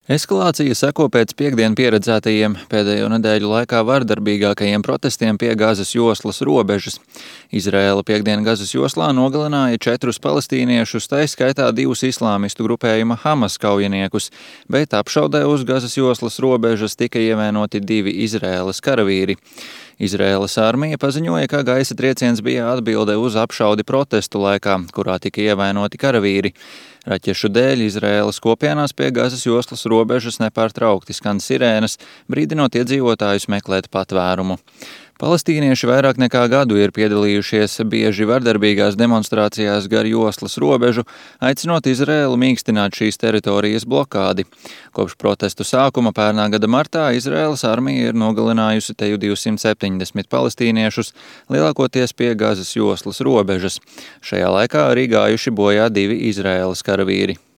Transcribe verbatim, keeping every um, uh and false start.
Eskalācija seko pēc piektdien pieredzētajiem pēdējo nedēļu laikā vardarbīgākajiem protestiem pie Gazas joslas robežas. Izraēla piektdien Gazas joslā nogalināja četrus palestīniešus, tā skaitā divus islāmistu grupējuma Hamas kaujiniekus, bet apšaudē uz Gazas joslas robežas tika ievainoti divi Izraēlas karavīri. Izraēlas armija paziņoja, ka gaisa trieciens bija atbilde uz apšaudi protestu laikā, kurā tika ievainoti karavīri. Raķešu dēļ Izraēlas kopienās pie Gazas joslas robežas nepārtraukti skan sirēnas, brīdinot iedzīvotājus meklēt patvērumu. Palestīnieši vairāk nekā gadu ir piedalījušies bieži vardarbīgās demonstrācijās gar joslas robežu, aicinot Izraēlu mīkstināt šīs teritorijas blokādi. Kopš protestu sākuma pērnā gada martā Izraēlas armija ir nogalinājusi teju divsimt septiņdesmit palestīniešus, lielākoties pie Gazas joslas robežas. Šajā laikā arī gājuši bojā divi Izraēlas karavīri.